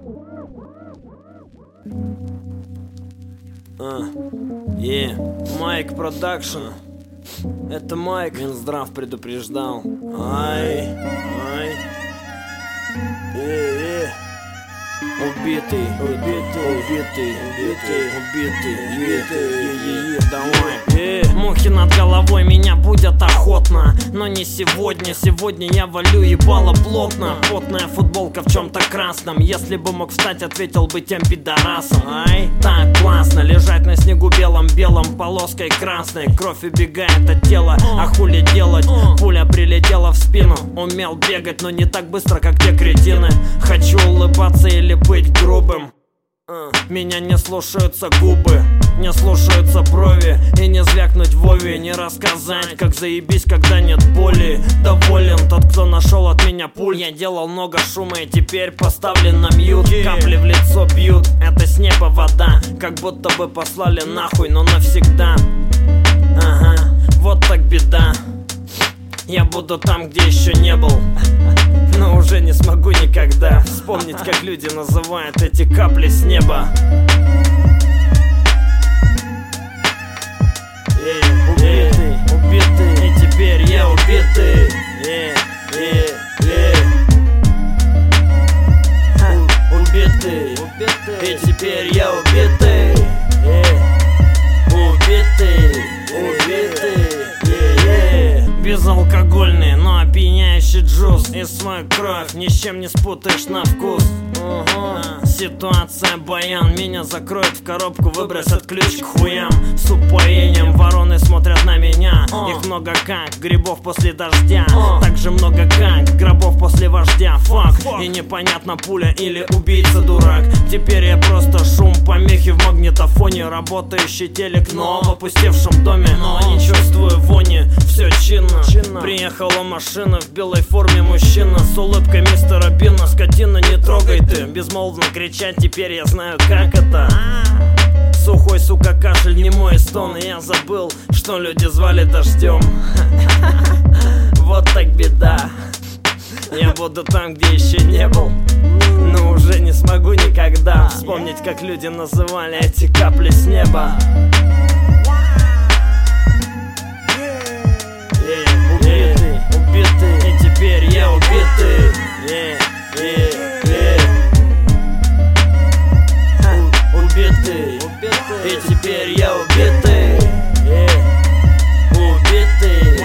Майк Продакшн. Это Майк. Минздрав предупреждал. Убитый, давай. Мухи над головой меня будят охотно, но не сегодня. Сегодня я валю ебало плотно. Потная футболка в чем-то красном. Если бы мог встать, ответил бы тем пидорасам. Так классно лежать на снегу белым полоской красной. Кровь убегает от тела, а хули делать? Пуля прилетела в спину. Умел бегать, но не так быстро, как те кретины. Хочу улыбаться или быть грубым. Меня не слушаются губы, не слушаются брови. И не звякнуть Вове, не рассказать, как заебись, когда нет боли. Доволен тот, кто нашел от меня пуль. Я делал много шума и теперь поставлен на мьют. Капли в лицо бьют, это с неба вода. Как будто бы послали нахуй, но навсегда. Вот так беда. Я буду там, где еще не был, но уже не смогу никогда вспомнить, как люди называют эти капли с неба. Убитый, и теперь я убитый. Убитый, и теперь я убитый. Безалкогольный, но опьяняющий джуз. И свою кровь ни с чем не спутаешь на вкус. Ситуация баян. Меня закроют в коробку, выбросят ключ к хуям. С упоением вороны смотрят на меня. Их много как грибов после дождя. Так же много как гробов после вождя. Фак, и непонятно, пуля или убийца дурак. Теперь я просто шум помехи в магнитофоне. Работающий телек, но в опустевшем доме. Но не чувствую вони, все чинно. Приехала машина в белой форме мужчина. С улыбкой мистера Бина. Скотина, не трогай ты. Безмолвно кричать, теперь я знаю, как это. Сухой, сука, кашель, немой стон. И я забыл, что люди звали дождем. Вот так беда. Я буду там, где еще не был, но уже не смогу никогда вспомнить, как люди называли эти капли с неба. Убитый, и теперь я убитый. Убитый, и теперь я убитый. Убитый.